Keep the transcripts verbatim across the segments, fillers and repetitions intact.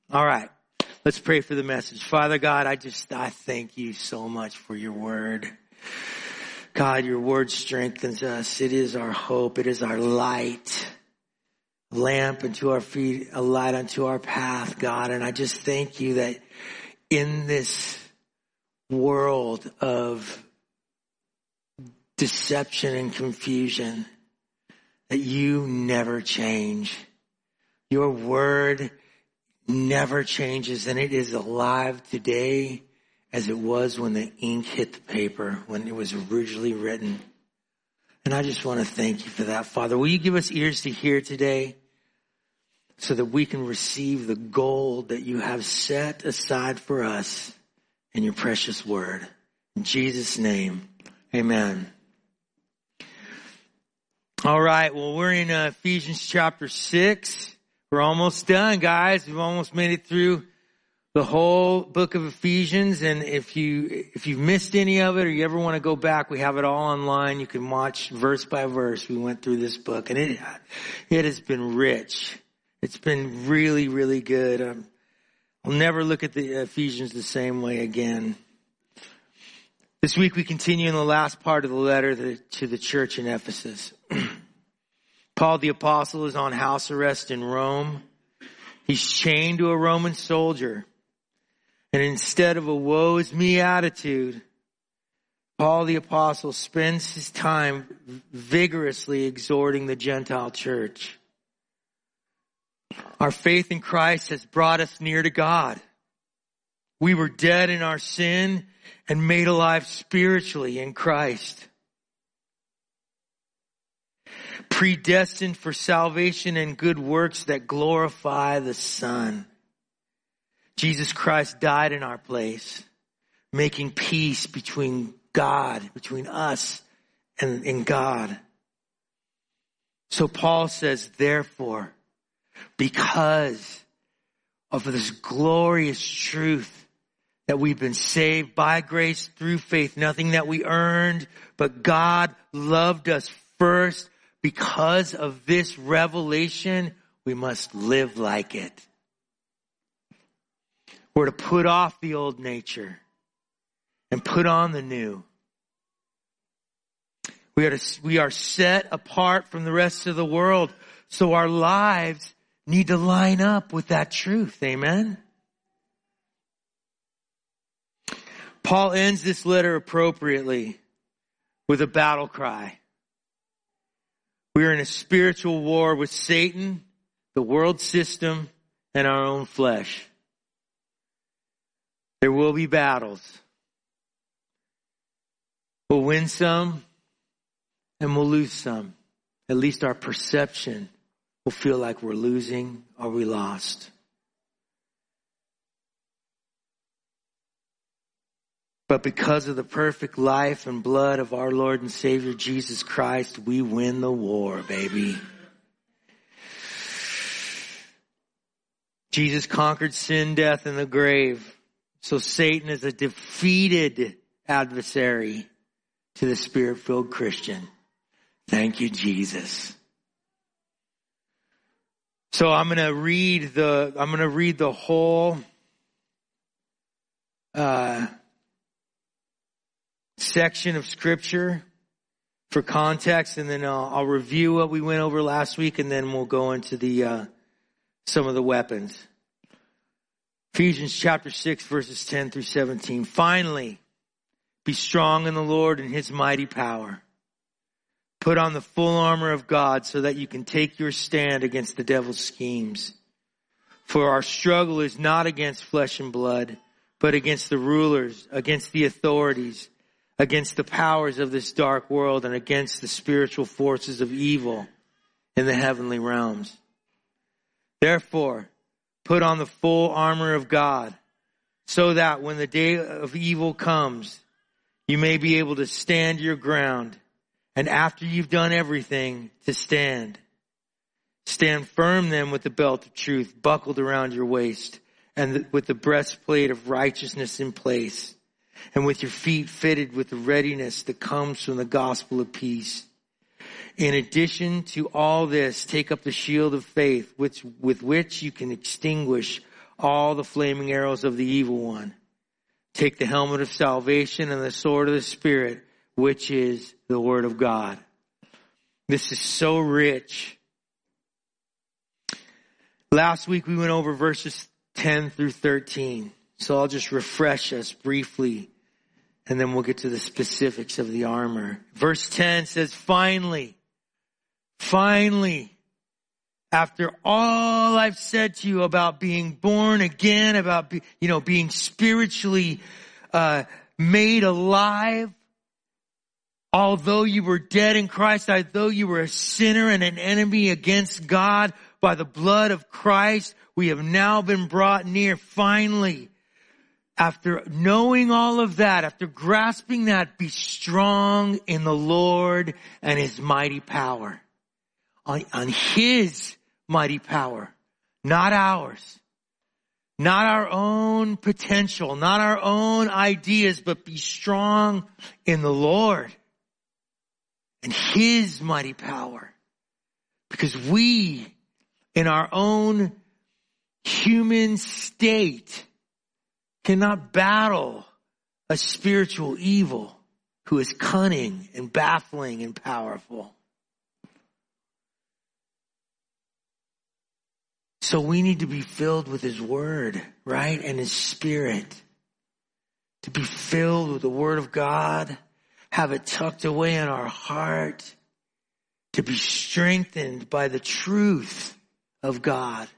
All right. Let's pray for the message. Father God, I just, I thank you so much for your word. God, your word strengthens us. It is our hope. It is our light. A lamp unto our feet, a light unto our path, God. And I just thank you that in this world of deception and confusion, that you never change. Your word never changes, and it is alive today as it was when the ink hit the paper, when it was originally written. And I just want to thank you for that, Father. Will you give us ears to hear today so that we can receive the gold that you have set aside for us in your precious word. In Jesus' name, amen. All right, well, we're in uh, Ephesians chapter six. We're almost done, guys. We've almost made it through the whole book of Ephesians. And if you, if you've missed any of it or you ever want to go back, we have it all online. You can watch verse by verse. We went through this book and it, it has been rich. It's been really, really good. Um, I'll never look at the Ephesians the same way again. This week we continue in the last part of the letter to, to the church in Ephesus. Paul the apostle is on house arrest in Rome. He's chained to a Roman soldier. And instead of a woe is me attitude, Paul the apostle spends his time vigorously exhorting the Gentile church. Our faith in Christ has brought us near to God. We were dead in our sin and made alive spiritually in Christ. Predestined for salvation and good works that glorify the Son. Jesus Christ died in our place, making peace between God, between us and, and God. So Paul says, therefore, because of this glorious truth that we've been saved by grace through faith, nothing that we earned, but God loved us first. Because of this revelation, we must live like it. We're to put off the old nature and put on the new. We are, to, we are set apart from the rest of the world, so our lives need to line up with that truth. Amen? Paul ends this letter appropriately with a battle cry. We are in a spiritual war with Satan, the world system, and our own flesh. There will be battles. We'll win some and we'll lose some. At least our perception will feel like we're losing or we lost. But because of the perfect life and blood of our Lord and Savior Jesus Christ, we win the war, baby. Jesus conquered sin, death, and the grave. So Satan is a defeated adversary to the Spirit-filled Christian. Thank you, Jesus. So I'm going to read the, I'm going to read the whole, uh, section of scripture for context, and then I'll, I'll review what we went over last week, and then we'll go into the uh, some of the weapons. Ephesians chapter six, verses ten through seventeen. Finally, be strong in the Lord and his mighty power. Put on the full armor of God so that you can take your stand against the devil's schemes. For our struggle is not against flesh and blood, but against the rulers, against the authorities, against the powers of this dark world, and against the spiritual forces of evil in the heavenly realms. Therefore, put on the full armor of God, so that when the day of evil comes, you may be able to stand your ground. And after you've done everything, to stand. Stand firm then with the belt of truth buckled around your waist, and with the breastplate of righteousness in place, and with your feet fitted with the readiness that comes from the gospel of peace. In addition to all this, take up the shield of faith, which, with which you can extinguish all the flaming arrows of the evil one. Take the helmet of salvation and the sword of the Spirit, which is the Word of God. This is so rich. Last week we went over verses ten through thirteen. So I'll just refresh us briefly, and then we'll get to the specifics of the armor. Verse ten says, finally, finally, after all I've said to you about being born again, about, be, you know, being spiritually uh, made alive, although you were dead in Christ, although you were a sinner and an enemy against God, by the blood of Christ, we have now been brought near. Finally, after knowing all of that, after grasping that, be strong in the Lord and His mighty power. On, on His mighty power, not ours. Not our own potential, not our own ideas, but be strong in the Lord and His mighty power. Because we, in our own human state, cannot battle a spiritual evil who is cunning and baffling and powerful. So we need to be filled with His Word, right? And His Spirit. To be filled with the Word of God. Have it tucked away in our heart. To be strengthened by the truth of God.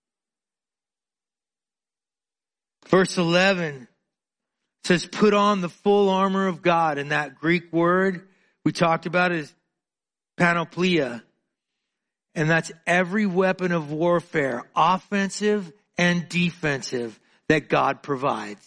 Verse eleven says, put on the full armor of God. And that Greek word we talked about is panoplia. And that's every weapon of warfare, offensive and defensive, that God provides.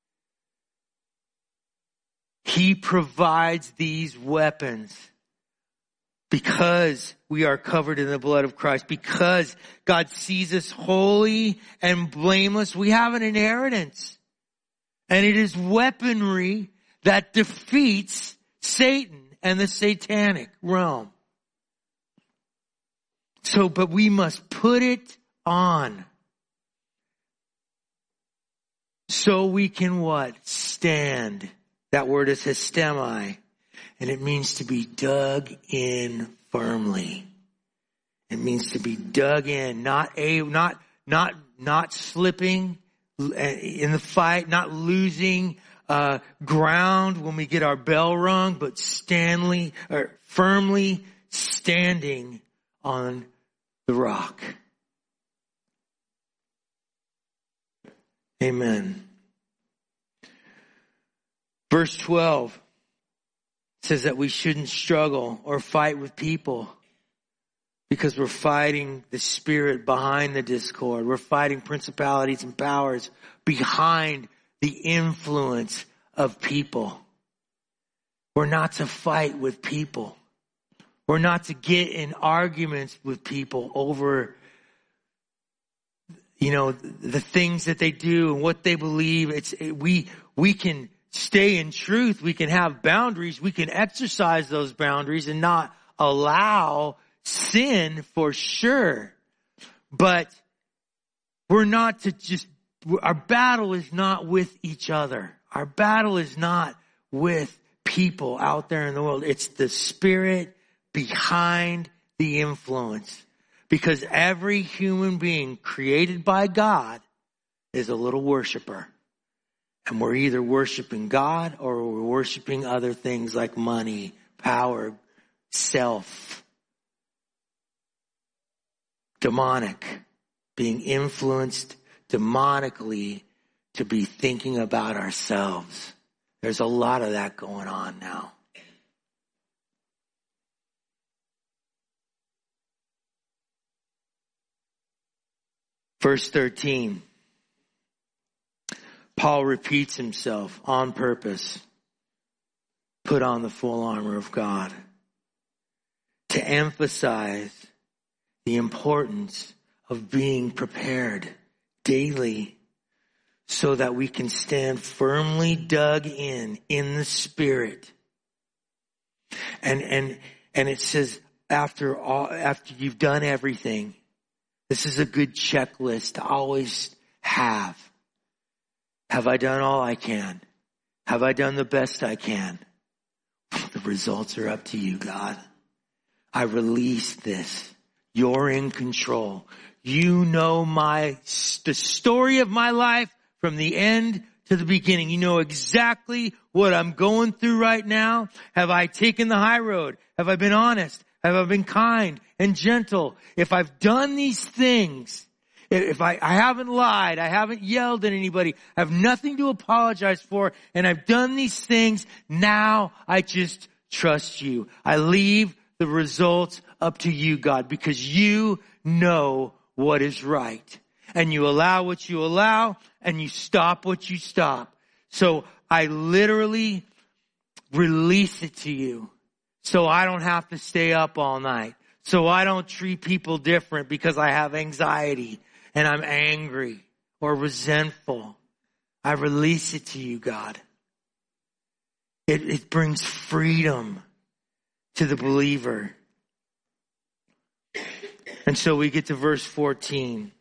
He provides these weapons because we are covered in the blood of Christ. Because God sees us holy and blameless, we have an inheritance. And it is weaponry that defeats Satan and the satanic realm. So, but we must put it on. So we can what? Stand. That word is histemi. And it means to be dug in firmly. It means to be dug in, not a, not, not, not slipping in the fight, not losing uh, ground when we get our bell rung, but Stanley or firmly standing on the rock. Amen. Verse twelve says that we shouldn't struggle or fight with people because we're fighting the spirit behind the discord. We're fighting principalities and powers behind the influence of people. We're not to fight with people. We're not to get in arguments with people over, you know, the things that they do and what they believe. It's we we can stay in truth. We can have boundaries. We can exercise those boundaries and not allow sin for sure. But we're not to just, our battle is not with each other. Our battle is not with people out there in the world. It's the spirit behind the influence. Because every human being created by God is a little worshiper. And we're either worshiping God or we're worshiping other things like money, power, self. Demonic. Being influenced demonically to be thinking about ourselves. There's a lot of that going on now. Verse thirteen. Paul repeats himself on purpose. Put on the full armor of God. To emphasize the importance of being prepared daily so that we can stand firmly dug in, in the Spirit. And, and, and it says after all, after you've done everything, this is a good checklist to always have. Have I done all I can? Have I done the best I can? The results are up to you, God. I release this. You're in control. You know my, the story of my life from the end to the beginning. You know exactly what I'm going through right now. Have I taken the high road? Have I been honest? Have I been kind and gentle? If I've done these things, if I, I haven't lied, I haven't yelled at anybody, I have nothing to apologize for, and I've done these things, now I just trust you. I leave the results up to you, God, because you know what is right. And you allow what you allow, and you stop what you stop. So I literally release it to you. So I don't have to stay up all night. So I don't treat people different because I have anxiety and I'm angry or resentful. I release it to you, God. It, it brings freedom to the believer. And so we get to verse fourteen.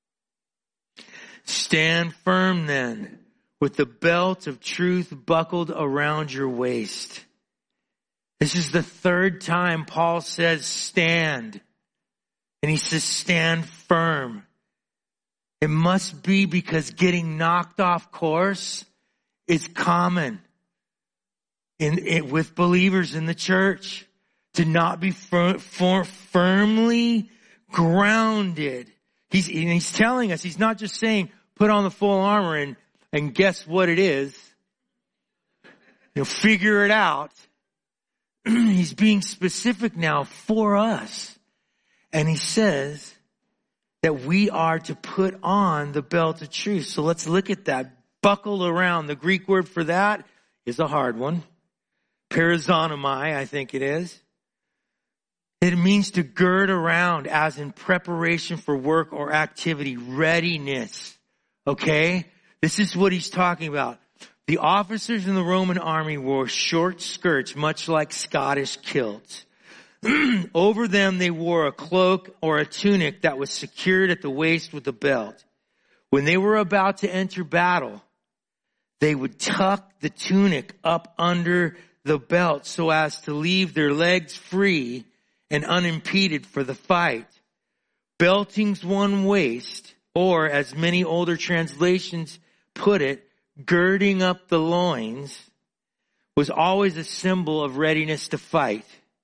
Stand firm then, with the belt of truth buckled around your waist. This is the third time Paul says stand. And he says stand firm. It must be because getting knocked off course is common in, in with believers in the church. To not be fir- for, firmly grounded. He's, and he's telling us, he's not just saying, put on the full armor and, and guess what it is. You'll figure it out. He's being specific now for us. And he says that we are to put on the belt of truth. So let's look at that. Buckle around. The Greek word for that is a hard one. Parazonomai, I think it is. It means to gird around as in preparation for work or activity, readiness. Okay? This is what he's talking about. The officers in the Roman army wore short skirts, much like Scottish kilts. Over them, they wore a cloak or a tunic that was secured at the waist with a belt. When they were about to enter battle, they would tuck the tunic up under the belt so as to leave their legs free and unimpeded for the fight. Belting's one waist, or as many older translations put it, girding up the loins, was always a symbol of readiness to fight.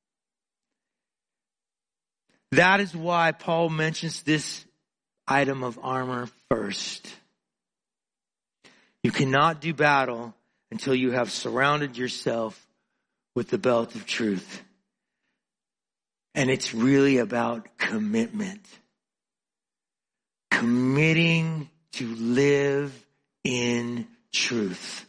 That is why Paul mentions this item of armor first. You cannot do battle until you have surrounded yourself with the belt of truth. And it's really about commitment. Committing to live in truth.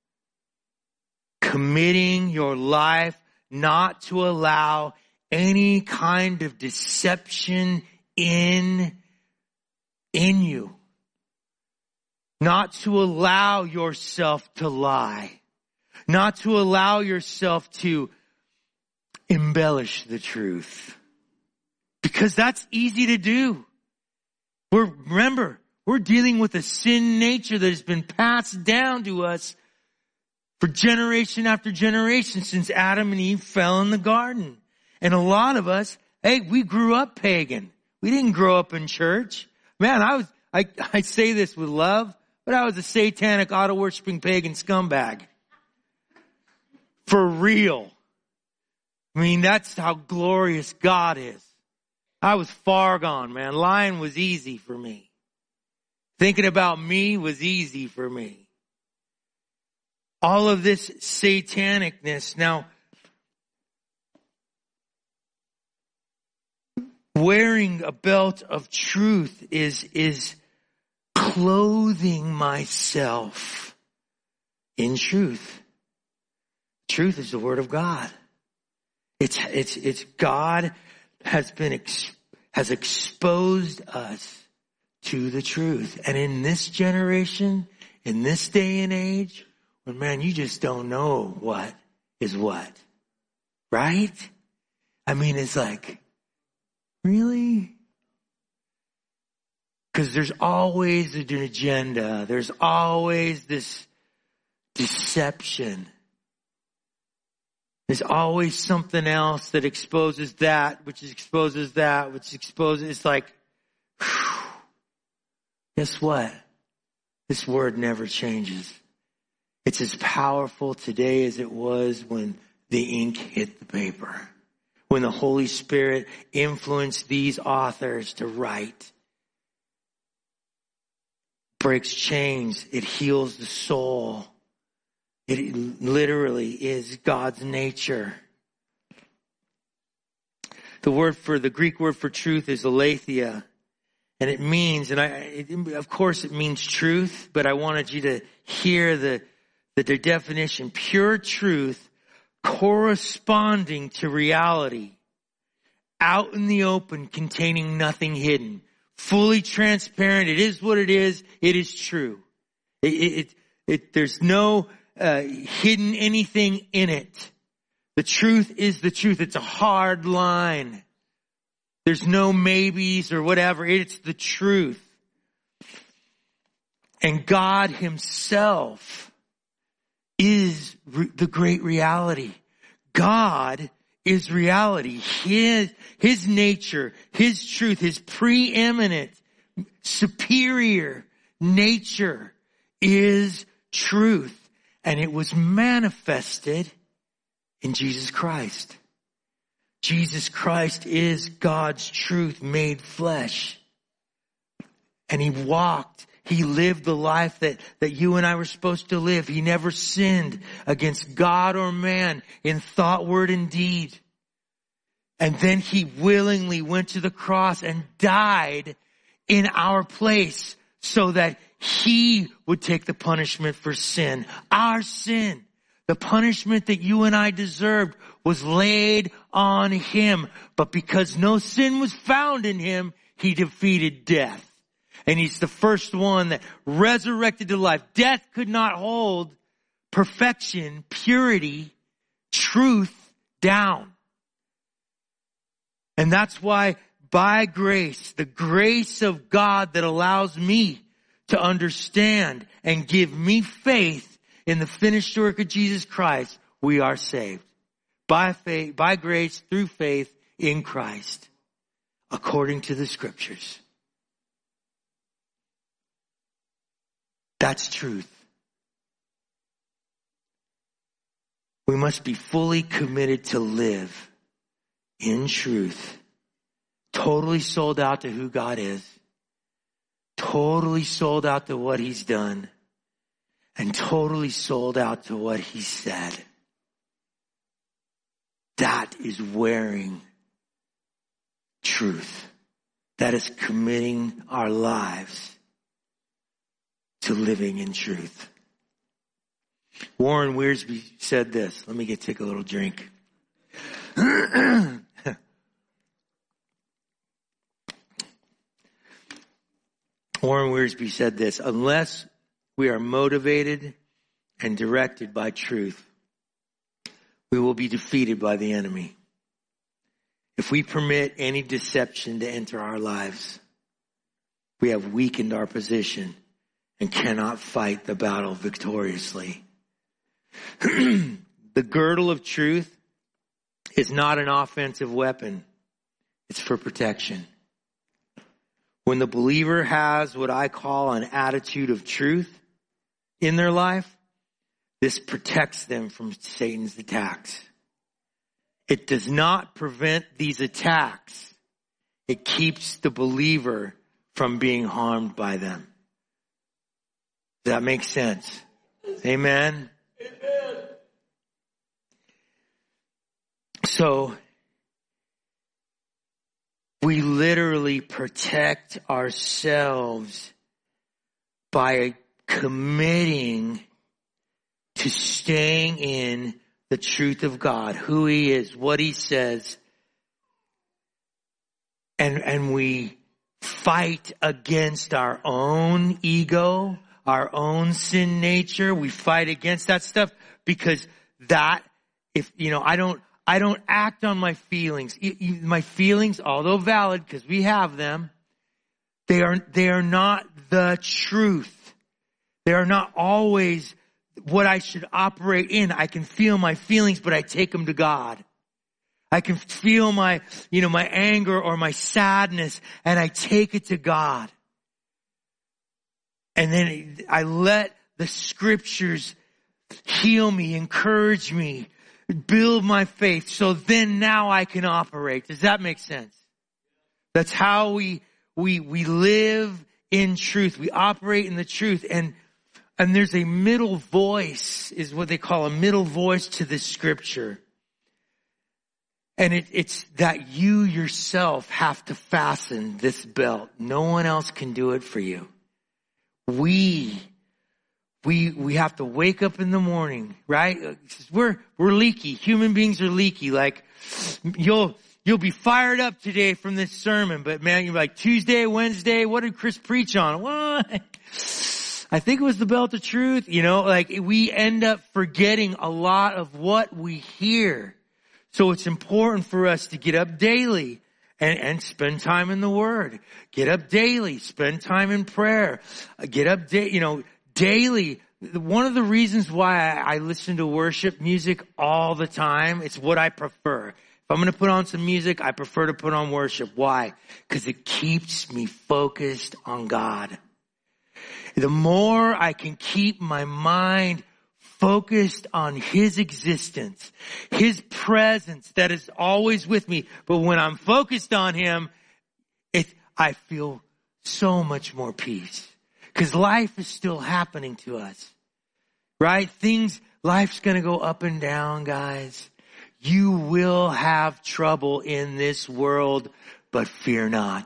Committing your life not to allow any kind of deception in, in you. Not to allow yourself to lie. Not to allow yourself to embellish the truth. Because that's easy to do. We're, remember, we're dealing with a sin nature that has been passed down to us for generation after generation since Adam and Eve fell in the garden. And a lot of us, hey, we grew up pagan. We didn't grow up in church. Man, I was, I, I say this with love, but I was a satanic, idol-worshiping pagan scumbag. For real. I mean, that's how glorious God is. I was far gone, man. Lying was easy for me. Thinking about me was easy for me. All of this satanicness. Now, wearing a belt of truth is, is clothing myself in truth. Truth is the word of God. It's, it's, it's God has been, ex, has exposed us to the truth. And in this generation, in this day and age, when man, you just don't know what is what. Right? I mean, it's like, really? Because there's always an agenda. There's always this deception. There's always something else that exposes that, which exposes that, which exposes, it's like, whew, guess what? This word never changes. It's as powerful today as it was when the ink hit the paper. When the Holy Spirit influenced these authors to write. Breaks chains. It heals the soul. It literally is God's nature. The word for, the Greek word for truth is aletheia. And it means, and I, it, of course it means truth, but I wanted you to hear the, the, the definition. Pure truth corresponding to reality. Out in the open, containing nothing hidden. Fully transparent. It is what it is. It is true. It, it, it, it there's no uh, hidden anything in it. The truth is the truth. It's a hard line. There's no maybes or whatever. It's the truth. And God himself is re- the great reality. God is reality. His, his nature, his truth, his preeminent, superior nature is truth. And it was manifested in Jesus Christ. Jesus Christ is God's truth made flesh. And he walked, he lived the life that, that you and I were supposed to live. He never sinned against God or man in thought, word, and deed. And then he willingly went to the cross and died in our place so that he would take the punishment for sin. Our sin. The punishment that you and I deserved was laid on him. But because no sin was found in him, he defeated death. And he's the first one that resurrected to life. Death could not hold perfection, purity, truth down. And that's why by grace, the grace of God that allows me to understand and give me faith in the finished work of Jesus Christ, we are saved. By faith, by grace, through faith in Christ, according to the scriptures. That's truth. We must be fully committed to live in truth. Totally sold out to who God is. Totally sold out to what he's done. And totally sold out to what he said. That is wearing truth. That is committing our lives to living in truth. Warren Wiersbe said this. Let me get take a little drink. Warren Wiersbe said this. Unless we are motivated and directed by truth, we will be defeated by the enemy. If we permit any deception to enter our lives, we have weakened our position and cannot fight the battle victoriously. The girdle of truth is not an offensive weapon. It's for protection. When the believer has what I call an attitude of truth in their life, this protects them from Satan's attacks. It does not prevent these attacks. It keeps the believer from being harmed by them. Does that make sense? Amen? Amen. So, we literally protect ourselves by committing to staying in the truth of God, who he is, what he says. And, and we fight against our own ego, our own sin nature. We fight against that stuff because that, if, you know, I don't, I don't act on my feelings. My feelings, although valid, because we have them, They are, they are not the truth. They are not always what I should operate in. I can feel my feelings, but I take them to God. I can feel my, you know, my anger or my sadness, and I take it to God. And then I let the scriptures heal me, encourage me, build my faith. So then now I can operate. Does that make sense? That's how we, we, we live in truth. We operate in the truth. And, and there's a middle voice, is what they call a middle voice to this scripture. And it, it's that you yourself have to fasten this belt. No one else can do it for you. We, we, we have to wake up in the morning, right? We're, we're leaky. Human beings are leaky. Like, you'll, you'll be fired up today from this sermon, but man, you're like, Tuesday, Wednesday, what did Chris preach on? What? I think it was the belt of truth. You know, like, we end up forgetting a lot of what we hear. So it's important for us to get up daily and, and spend time in the Word. Get up daily, spend time in prayer. Get up, da- you know, daily. One of the reasons why I, I listen to worship music all the time, it's what I prefer. If I'm going to put on some music, I prefer to put on worship. Why? Because it keeps me focused on God. The more I can keep my mind focused on His existence, His presence that is always with me. But when I'm focused on Him, it, I feel so much more peace. Because life is still happening to us. Right? Things, life's going to go up and down, guys. You will have trouble in this world, but fear not.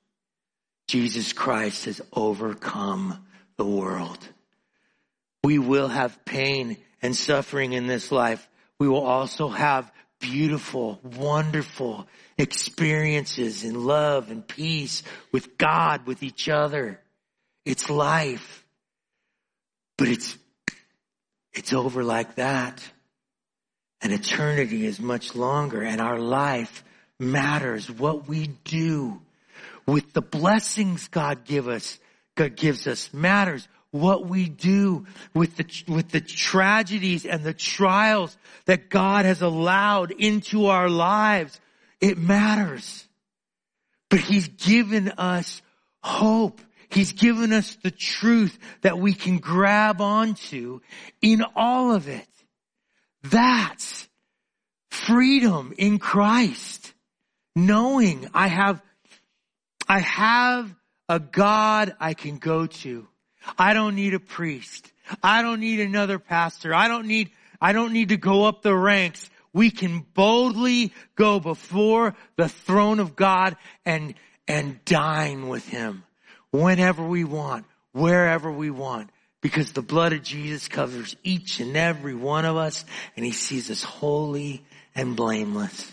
Jesus Christ has overcome the world. We will have pain and suffering in this life. We will also have beautiful, wonderful experiences in love and peace with God, with each other. It's life. But it's, it's over like that. And eternity is much longer, and our life matters. What we do with the blessings God give us, God gives us matters. What we do with the, with the tragedies and the trials that God has allowed into our lives, it matters. But He's given us hope. He's given us the truth that we can grab onto in all of it. That's freedom in Christ. Knowing I have, I have a God I can go to. I don't need a priest. I don't need another pastor. I don't need, I don't need to go up the ranks. We can boldly go before the throne of God and, and dine with Him whenever we want, wherever we want, because the blood of Jesus covers each and every one of us, and He sees us holy and blameless.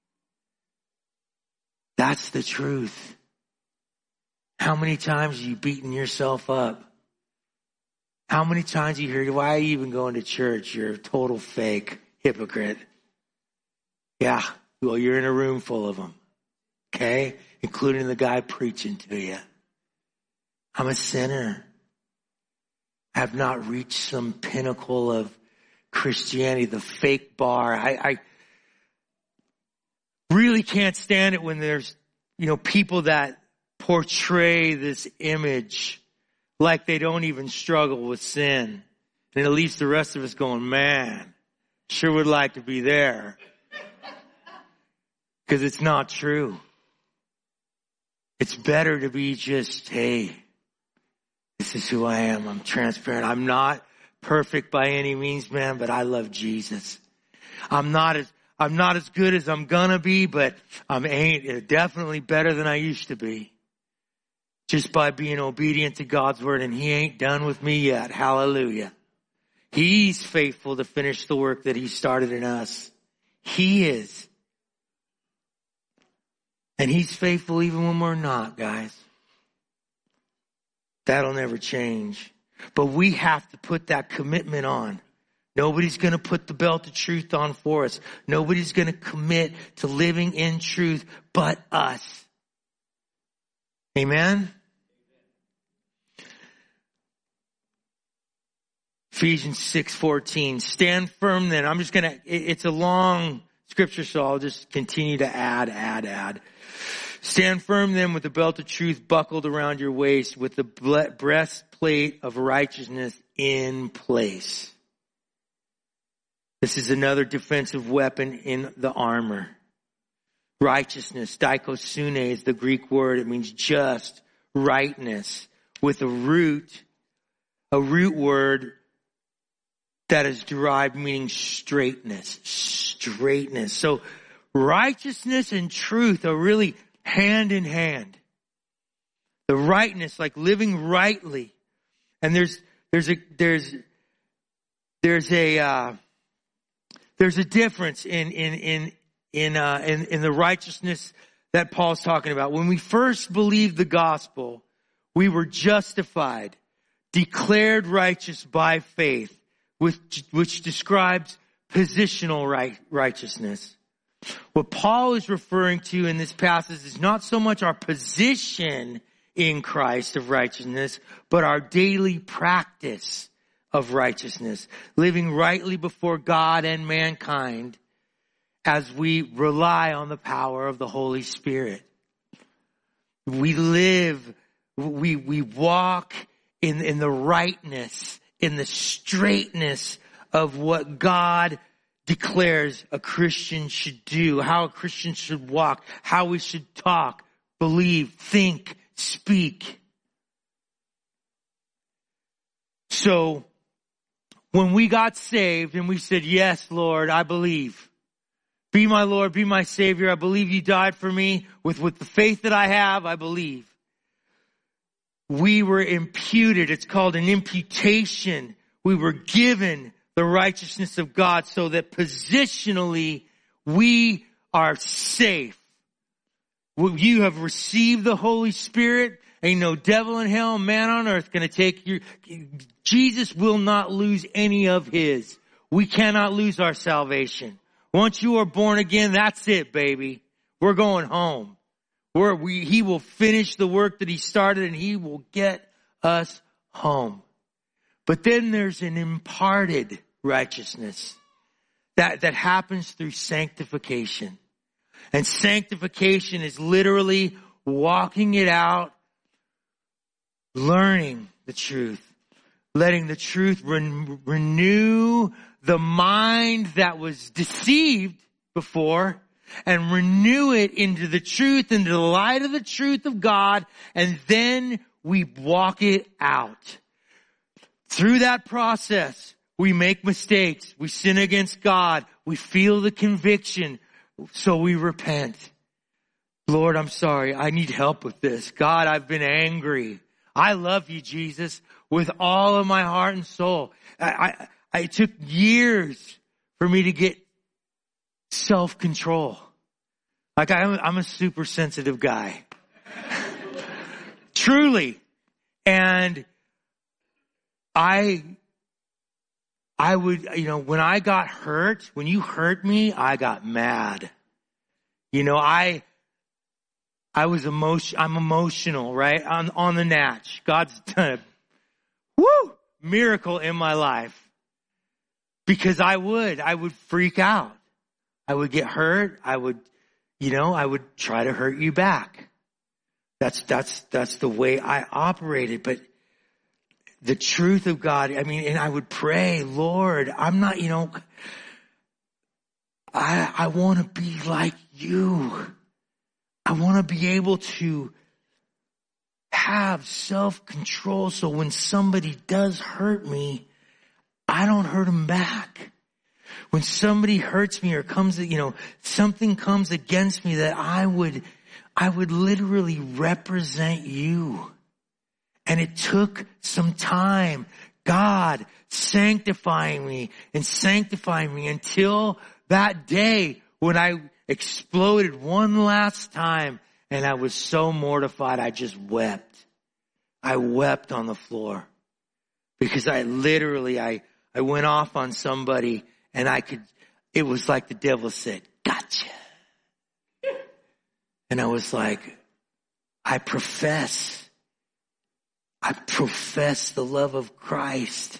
That's the truth. How many times have you beaten yourself up? How many times you hear, why are you even going to church? You're a total fake hypocrite. Yeah, well, you're in a room full of them. Okay? Including the guy preaching to you. I'm a sinner. I have not reached some pinnacle of Christianity, the fake bar. I, I really can't stand it when there's, you know, people that portray this image like they don't even struggle with sin. And it leaves the rest of us going, man, sure would like to be there. Because it's not true. It's better to be just, hey, this is who I am. I'm transparent. I'm not perfect by any means, man, but I love Jesus. I'm not as, I'm not as good as I'm gonna be, but I'm ain't definitely better than I used to be. Just by being obedient to God's word, and He ain't done with me yet. Hallelujah. He's faithful to finish the work that He started in us. He is. And He's faithful even when we're not, guys. That'll never change. But we have to put that commitment on. Nobody's going to put the belt of truth on for us. Nobody's going to commit to living in truth but us. Amen? Ephesians six fourteen. Stand firm then. I'm just going to, it's a long scripture, so I'll just continue to add, add, add. Stand firm then with the belt of truth buckled around your waist, with the breastplate of righteousness in place. This is another defensive weapon in the armor. Righteousness, dikosune is the Greek word. It means just, rightness, with a root, a root word that is derived meaning straightness, straightness. So righteousness and truth are really hand in hand. The rightness, like living rightly. And there's, there's a, there's, there's a, uh, there's a difference in, in, in, in, uh, in, in the righteousness that Paul's talking about. When we first believed the gospel, we were justified, declared righteous by faith, which, which describes positional right, righteousness. What Paul is referring to in this passage is not so much our position in Christ of righteousness, but our daily practice of righteousness, living rightly before God and mankind as we rely on the power of the Holy Spirit. We live, we, we walk in, in the rightness, in the straightness of what God declares a Christian should do, how a Christian should walk, how we should talk, believe, think, speak. So, when we got saved and we said, yes, Lord, I believe. Be my Lord, be my Savior. I believe you died for me. With, with the faith that I have, I believe. We were imputed. It's called an imputation. We were given the righteousness of God so that positionally we are safe. You have received the Holy Spirit. Ain't no devil in hell, man on earth going to take your... Jesus will not lose any of his. We cannot lose our salvation. Once you are born again, that's it, baby. We're going home. We're, we, he will finish the work that he started and he will get us home. But then there's an imparted righteousness that, that happens through sanctification. And sanctification is literally walking it out, learning the truth, letting the truth re- renew the mind that was deceived before and renew it into the truth, into the light of the truth of God, and then we walk it out. Through that process, we make mistakes. We sin against God. We feel the conviction. So we repent. Lord, I'm sorry. I need help with this. God, I've been angry. I love you, Jesus, with all of my heart and soul. I, I, it took years for me to get self-control. Like I'm, I'm a super sensitive guy. Truly. And I, I would, you know, when I got hurt, when you hurt me, I got mad. You know, I, I was emotion, I'm emotional, right? On, on the natch. God's done a, woo, miracle in my life. Because I would, I would freak out. I would get hurt. I would, you know, I would try to hurt you back. That's, that's, that's the way I operated. But the truth of God, I mean, and I would pray, Lord, I'm not, you know, I, I want to be like you. I want to be able to have self-control so when somebody does hurt me, I don't hurt them back. When somebody hurts me or comes, you know, something comes against me that I would, I would literally represent you. And it took some time. God sanctifying me and sanctifying me until that day when I exploded one last time and I was so mortified I just wept. I wept on the floor because I literally, I, I went off on somebody and I could, it was like the devil said, gotcha. And I was like, I profess, I profess the love of Christ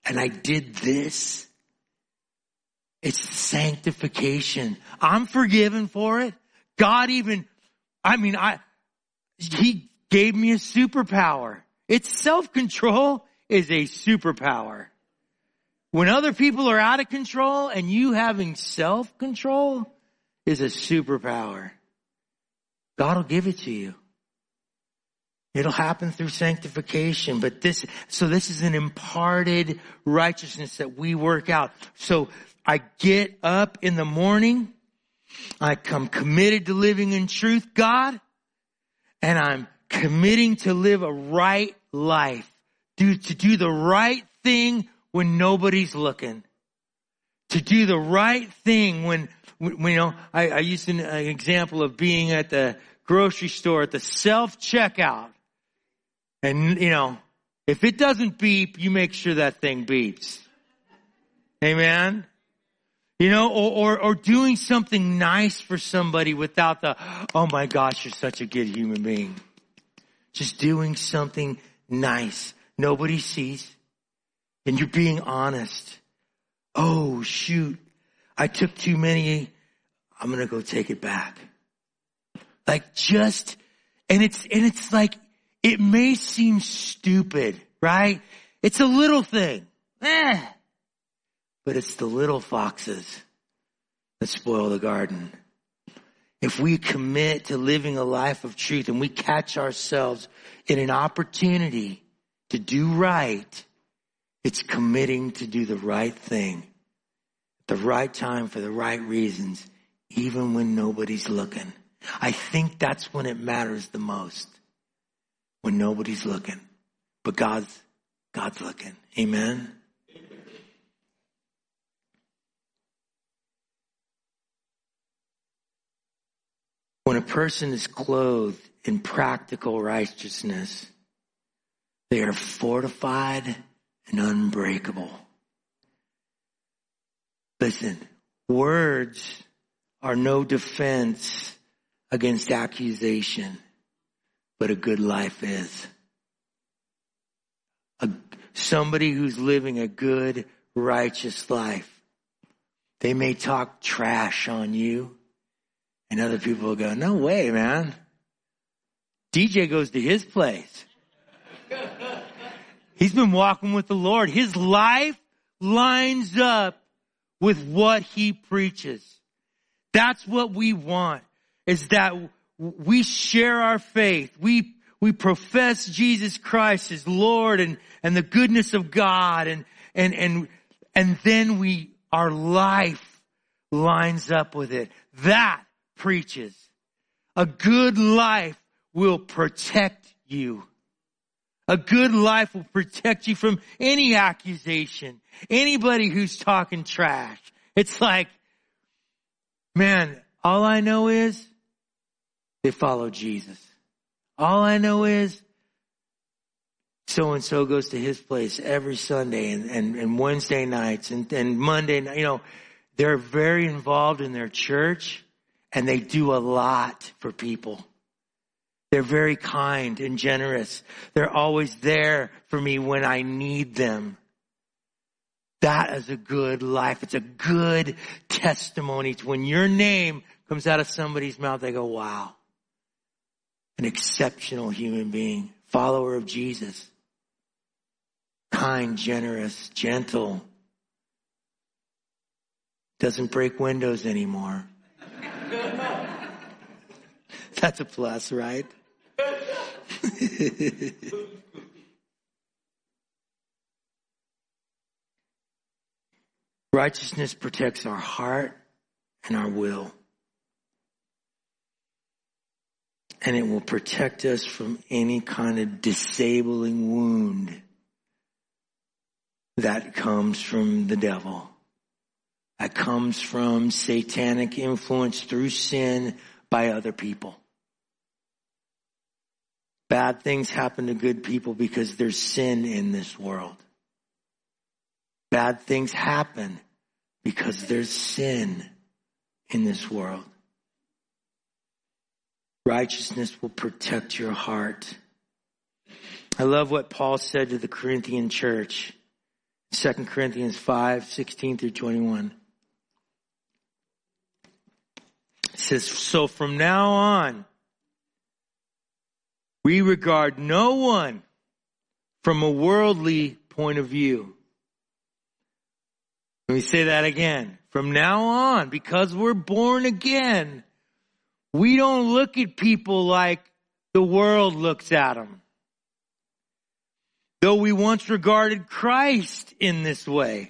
and I did this. It's sanctification. I'm forgiven for it. God even, I mean, I, He gave me a superpower. It's self-control is a superpower. When other people are out of control and you having self-control is a superpower. God will give it to you. It'll happen through sanctification, but this, so this is an imparted righteousness that we work out. So I get up in the morning. I come committed to living in truth, God, and I'm committing to live a right life, do, to do the right thing when nobody's looking, to do the right thing when, when you know, I, I used an, an example of being at the grocery store at the self-checkout. And, you know, if it doesn't beep, you make sure that thing beeps. Amen? You know, or, or, or doing something nice for somebody without the, oh my gosh, you're such a good human being. Just doing something nice. Nobody sees. And you're being honest. Oh, shoot. I took too many. I'm going to go take it back. Like just, and it's, and it's like, it may seem stupid, right? It's a little thing. Eh. But it's the little foxes that spoil the garden. If we commit to living a life of truth and we catch ourselves in an opportunity to do right, it's committing to do the right thing at the right time for the right reasons, even when nobody's looking. I think that's when it matters the most. When nobody's looking. But God's, God's looking. Amen? When a person is clothed in practical righteousness, they are fortified and unbreakable. Listen, words are no defense against accusation. But a good life is. A, somebody who's living a good, righteous life. They may talk trash on you. And other people will go, no way, man. D J goes to his place. He's been walking with the Lord. His life lines up with what he preaches. That's what we want, is that we share our faith. We, we profess Jesus Christ as Lord and, and the goodness of God. And, and, and, and then we, our life lines up with it. That preaches. A good life will protect you. A good life will protect you from any accusation. Anybody who's talking trash. It's like, man, all I know is they follow Jesus. All I know is so-and-so goes to his place every Sunday and, and, and Wednesday nights and, and Monday night. You know, they're very involved in their church and they do a lot for people. They're very kind and generous. They're always there for me when I need them. That is a good life. It's a good testimony to when your name comes out of somebody's mouth, they go, wow. An exceptional human being, follower of Jesus. Kind, generous, gentle. Doesn't break windows anymore. That's a plus, right? Righteousness protects our heart and our will. And it will protect us from any kind of disabling wound that comes from the devil. That comes from satanic influence through sin by other people. Bad things happen to good people because there's sin in this world. Bad things happen because there's sin in this world. Righteousness will protect your heart. I love what Paul said to the Corinthian church. Second Corinthians five, sixteen through twenty-one. It says, so from now on, we regard no one from a worldly point of view. Let me say that again. From now on, because we're born again, we don't look at people like the world looks at them. Though we once regarded Christ in this way,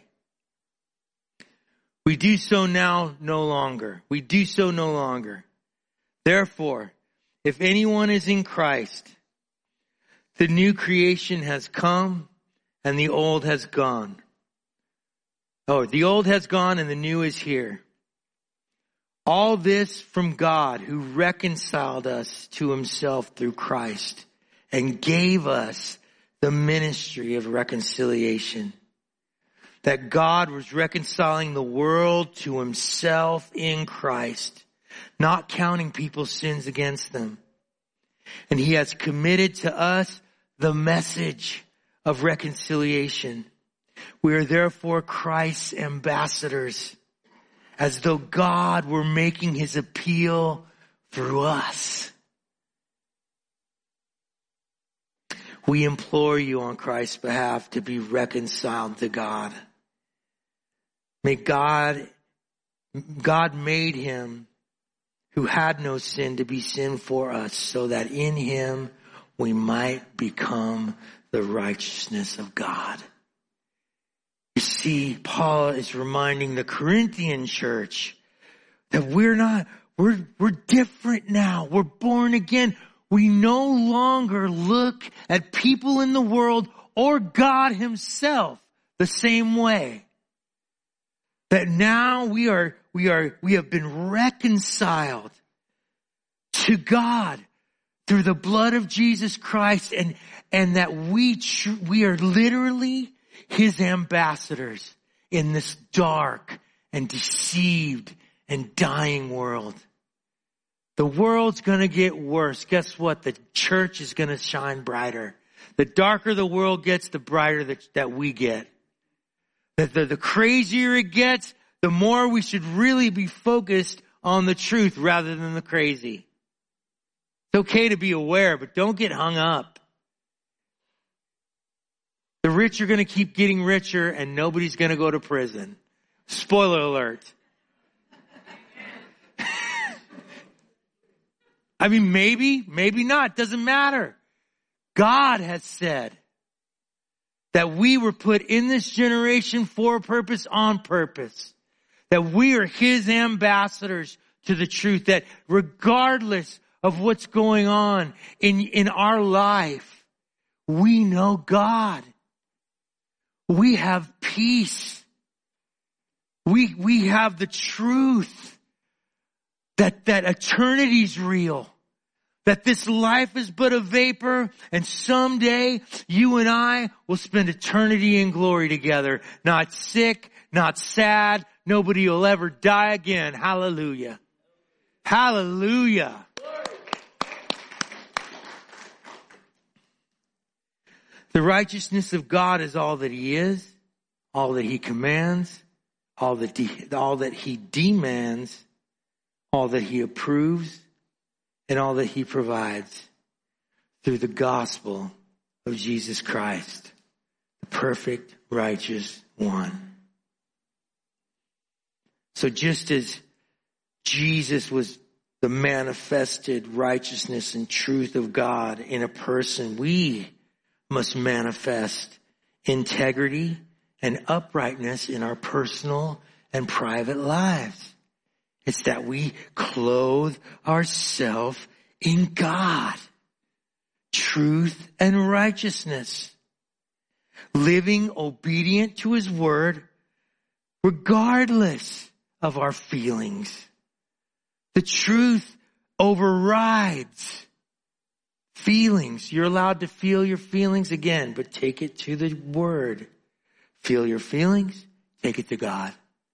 we do so now no longer. We do so no longer. Therefore, if anyone is in Christ, the new creation has come and the old has gone. Oh, the old has gone and the new is here. All this from God, who reconciled us to himself through Christ and gave us the ministry of reconciliation. That God was reconciling the world to himself in Christ, not counting people's sins against them. And he has committed to us the message of reconciliation. We are therefore Christ's ambassadors, as though God were making his appeal through us. We implore you on Christ's behalf to be reconciled to God. May God, God made him who had no sin to be sin for us, so that in him we might become the righteousness of God. You see, Paul is reminding the Corinthian church that we're not, we're, we're different now. We're born again. We no longer look at people in the world or God himself the same way. That now we are, we are, we have been reconciled to God through the blood of Jesus Christ, and, and that we, tr- we are literally his ambassadors in this dark and deceived and dying world. The world's gonna get worse. Guess what? The church is gonna shine brighter. The darker the world gets, the brighter that, that we get. The, the, the crazier it gets, the more we should really be focused on the truth rather than the crazy. It's okay to be aware, but don't get hung up. The rich are going to keep getting richer and nobody's going to go to prison. Spoiler alert. I mean, maybe, maybe not. Doesn't matter. God has said that we were put in this generation for a purpose, on purpose. That we are his ambassadors to the truth. That regardless of what's going on in, in our life, we know God. We have peace. We, we have the truth that, that eternity's real. That this life is but a vapor, and someday you and I will spend eternity in glory together. Not sick, not sad. Nobody will ever die again. Hallelujah. Hallelujah. The righteousness of God is all that he is, all that he commands, all that he, all that he demands, all that he approves, and all that he provides through the gospel of Jesus Christ, the perfect, righteous one. So just as Jesus was the manifested righteousness and truth of God in a person, we must manifest integrity and uprightness in our personal and private lives. It's that we clothe ourselves in God, truth and righteousness, living obedient to his word, regardless of our feelings. The truth overrides feelings. You're allowed to feel your feelings again, but take it to the word. Feel your feelings, take it to God.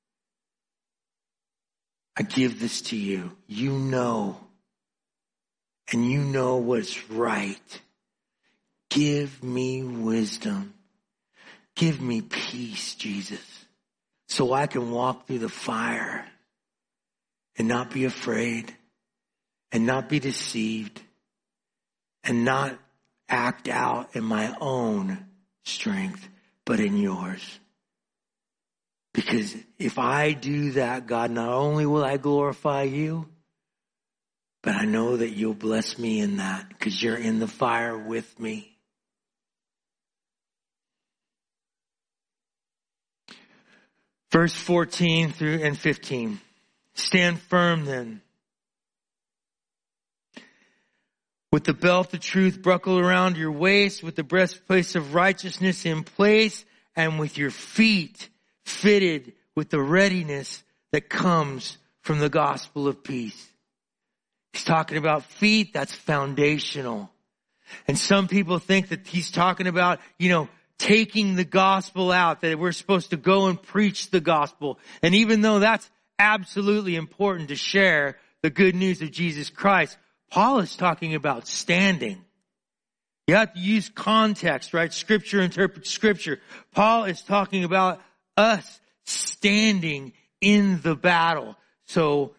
I give this to you. You know. And you know what's right. Give me wisdom. give me peace, Jesus, so I can walk through the fire and not be afraid and not be deceived and not act out in my own strength, but in yours. Because if I do that, God, not only will I glorify you, but I know that you'll bless me in that because you're in the fire with me. Verse fourteen through and fifteen. Stand firm then, with the belt of truth buckled around your waist, with the breastplate of righteousness in place, and with your feet fitted with the readiness that comes from the gospel of peace. He's talking about feet. That's foundational. And some people think that he's talking about, you know, taking the gospel out, that we're supposed to go and preach the gospel. And even though that's absolutely important to share the good news of Jesus Christ, Paul is talking about standing. You have to use context, right? Scripture interprets Scripture. Paul is talking about us standing in the battle. So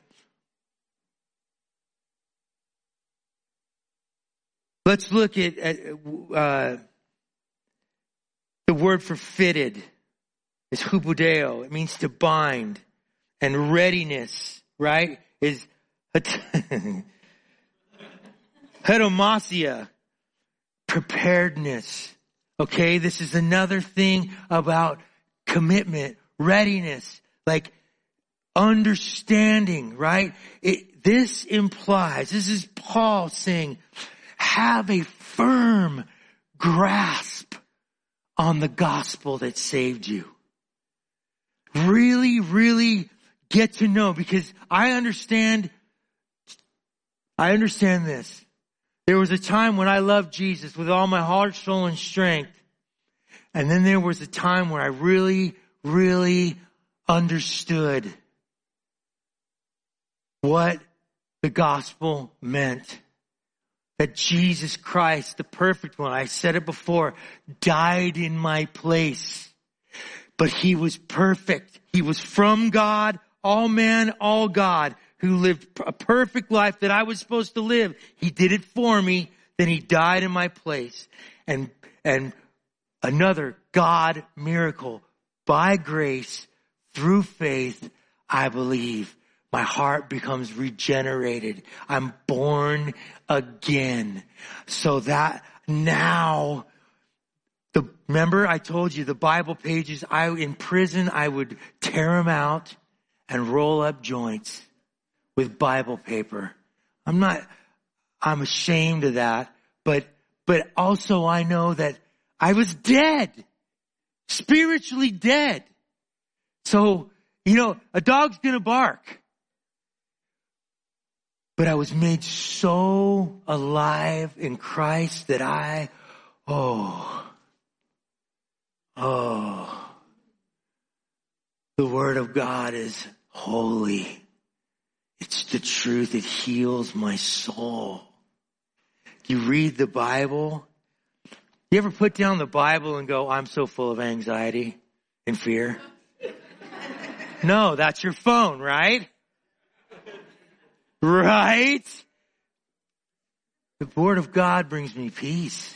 let's look at, at uh, the word for fitted is hupodeo. It means to bind. And readiness, right, is hedomasia, preparedness. Okay, this is another thing about commitment, readiness, like understanding, right? It, this implies, this is Paul saying, have a firm grasp on the gospel that saved you. Really, really get to know, because I understand, I understand this. There was a time when I loved Jesus with all my heart, soul, and strength. And then there was a time where I really, really understood what the gospel meant. That Jesus Christ, the perfect one, I said it before, died in my place. But he was perfect. He was from God, all man, all God, who lived a perfect life that I was supposed to live. He did it for me. Then he died in my place. And, and another God miracle, by grace, through faith, I believe. My heart becomes regenerated. I'm born again. So that now, the, remember I told you the Bible pages, I, in prison, I would tear them out and roll up joints with Bible paper. I'm not, I'm ashamed of that, but, but also I know that I was dead, spiritually dead. So, you know, a dog's gonna bark. But I was made so alive in Christ that I, oh, oh, the Word of God is holy. It's the truth. It heals my soul. You read the Bible. You ever put down the Bible and go, I'm so full of anxiety and fear? No, that's your phone, right? Right? The Word of God brings me peace.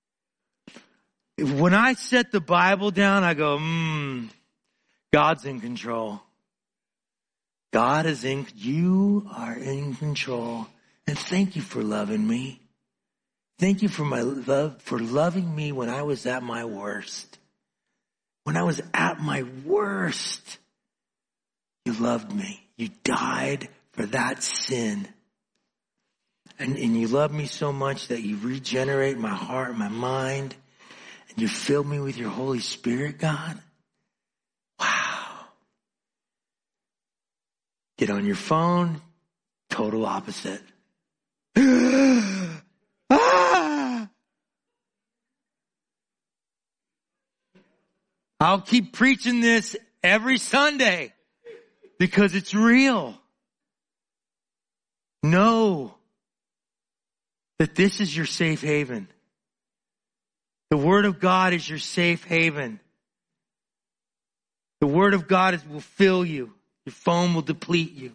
When I set the Bible down, I go, hmm, God's in control. God is in, you are in control. And thank you for loving me. Thank you for my love, for loving me when I was at my worst. When I was at my worst, you loved me. You died for that sin. And, and you love me so much that you regenerate my heart, my mind, and you fill me with your Holy Spirit, God. Wow. Get on your phone, total opposite. ah! I'll keep preaching this every Sunday because it's real. Know that this is your safe haven. The Word of God is your safe haven. The word of God is, will fill you. Your foam will deplete you.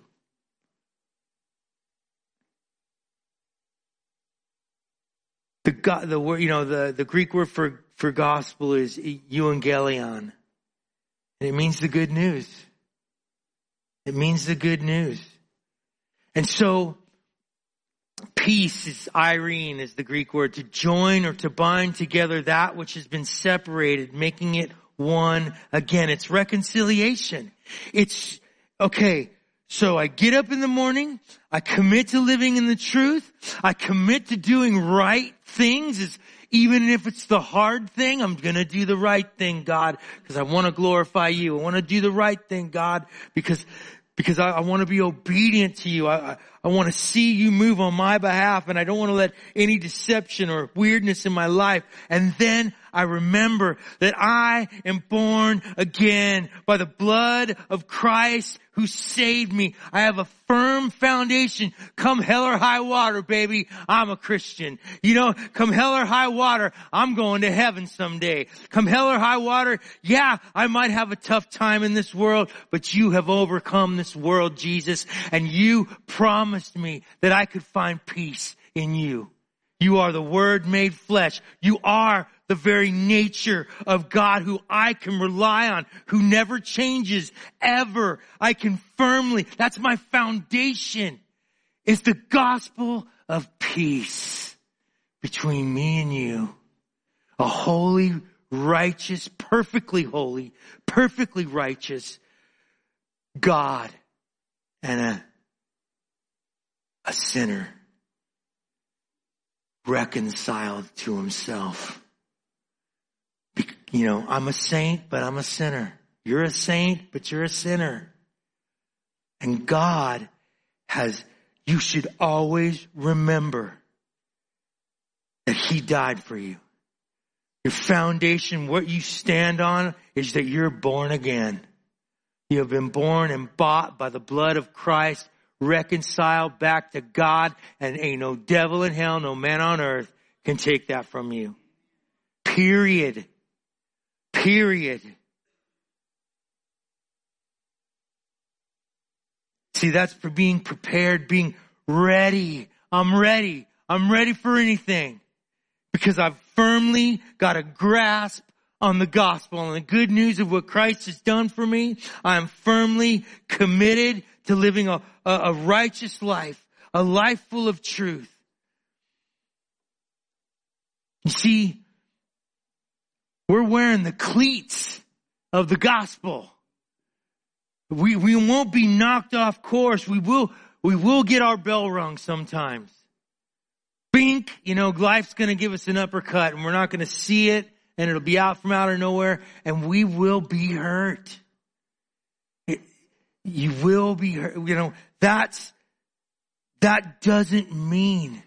The God, the word, you know, the, the Greek word for, for gospel is euangelion. And it means the good news. It means the good news. And so, peace is irene, is the Greek word, to join or to bind together that which has been separated, making it one again. It's reconciliation. It's, okay, so I get up in the morning, I commit to living in the truth, I commit to doing right things, is even if it's the hard thing, I'm gonna do the right thing, God, because I want to glorify you. I want to do the right thing, God, because Because I, I want to be obedient to you. I, I, I want to see you move on my behalf, and I don't want to let any deception or weirdness in my life. And then I remember that I am born again by the blood of Christ who saved me. I have a firm foundation. Come hell or high water, baby, I'm a Christian. You know, come hell or high water, I'm going to heaven someday. Come hell or high water, yeah, I might have a tough time in this world, but you have overcome this world, Jesus, and you promised me that I could find peace in you. You are the Word made flesh. You are the very nature of God who I can rely on, who never changes, ever. I can firmly, that's my foundation, is the gospel of peace between me and you. A holy, righteous, perfectly holy, perfectly righteous God and a, a sinner reconciled to himself. You know, I'm a saint, but I'm a sinner. You're a saint, but you're a sinner. And God has, you should always remember that He died for you. Your foundation, what you stand on, is that you're born again. You have been born and bought by the blood of Christ, reconciled back to God, and ain't no devil in hell, no man on earth can take that from you. Period. Period. See, that's for being prepared, being ready. I'm ready. I'm ready for anything. Because I've firmly got a grasp on the gospel and the good news of what Christ has done for me. I am firmly committed to living a, a, a righteous life, a life full of truth. You see, we're wearing the cleats of the gospel. We, we won't be knocked off course. We will, we will get our bell rung sometimes. Bink, you know, life's going to give us an uppercut and we're not going to see it and it'll be out from out of nowhere and we will be hurt. It, you will be hurt. You know, that's, that doesn't mean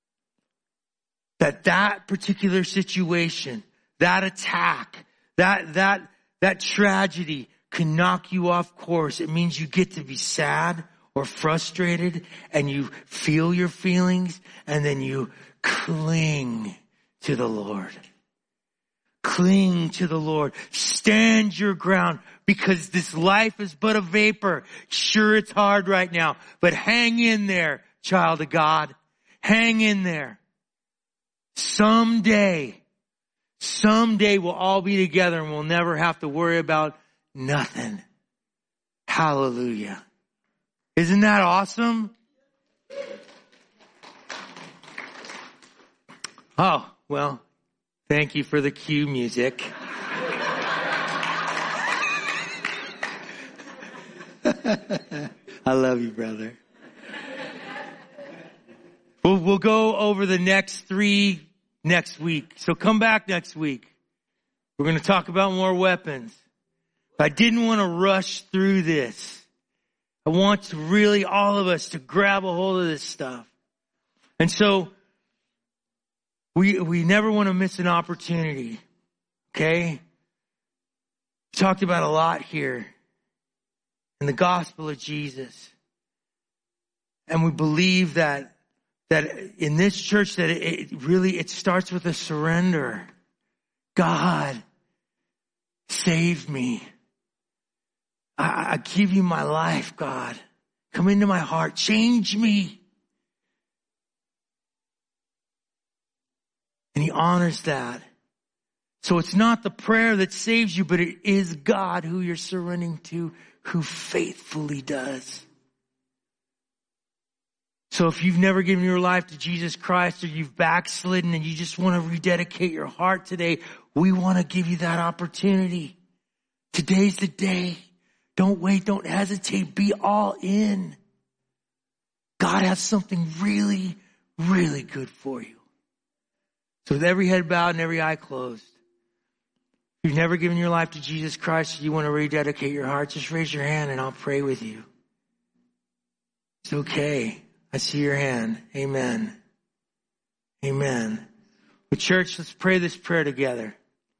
that that particular situation, that attack, that, that, that tragedy can knock you off course. It means you get to be sad or frustrated and you feel your feelings and then you cling to the Lord. Cling to the Lord. Stand your ground because this life is but a vapor. Sure, it's hard right now, but hang in there, child of God. Hang in there. Someday, someday we'll all be together and we'll never have to worry about nothing. Hallelujah. Isn't that awesome? Oh, well, thank you for the cue music. I love you, brother. We'll, we'll go over the next three next week. So come back next week. We're going to talk about more weapons. I didn't want to rush through this. I want to really, all of us, to grab a hold of this stuff. And so, we we never want to miss an opportunity. Okay? We talked about a lot here in the gospel of Jesus. And we believe that that in this church that it, it really, it starts with a surrender. God, save me. I, I give you my life, God. Come into my heart. Change me. And he honors that. So it's not the prayer that saves you, but it is God who you're surrendering to, who faithfully does. So if you've never given your life to Jesus Christ, or you've backslidden and you just want to rededicate your heart today, we want to give you that opportunity. Today's the day. Don't wait. Don't hesitate. Be all in. God has something really, really good for you. So with every head bowed and every eye closed, if you've never given your life to Jesus Christ, or you want to rededicate your heart, just raise your hand and I'll pray with you. It's okay. I see your hand. Amen. Amen. Well, church, let's pray this prayer together.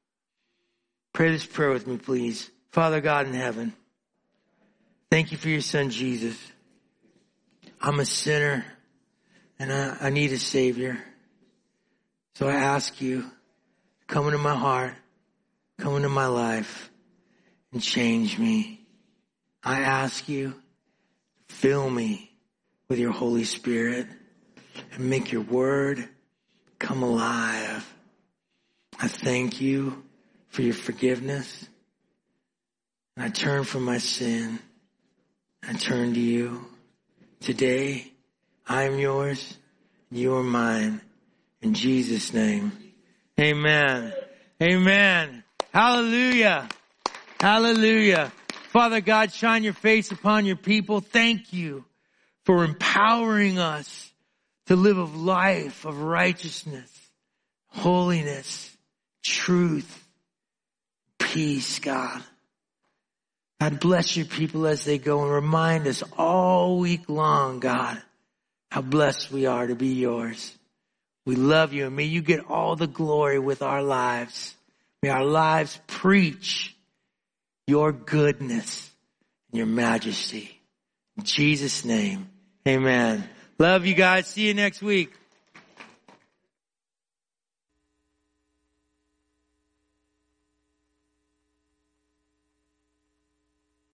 Pray this prayer with me, please. Father God in heaven, thank you for your son, Jesus. I'm a sinner and I, I need a Savior. So I ask you to come into my heart, come into my life, and change me. I ask you to fill me with your Holy Spirit and make your word come alive. I thank you for your forgiveness. And I turn from my sin. I turn to you. Today, I am yours, and you are mine. In Jesus' name, amen. Amen. Hallelujah. Hallelujah. Father God, shine your face upon your people. Thank you for empowering us to live a life of righteousness, holiness, truth, peace, God. God, bless your people as they go and remind us all week long, God, how blessed we are to be yours. We love you, and may you get all the glory with our lives. May our lives preach your goodness and your majesty. In Jesus' name, amen. Love you guys. See you next week.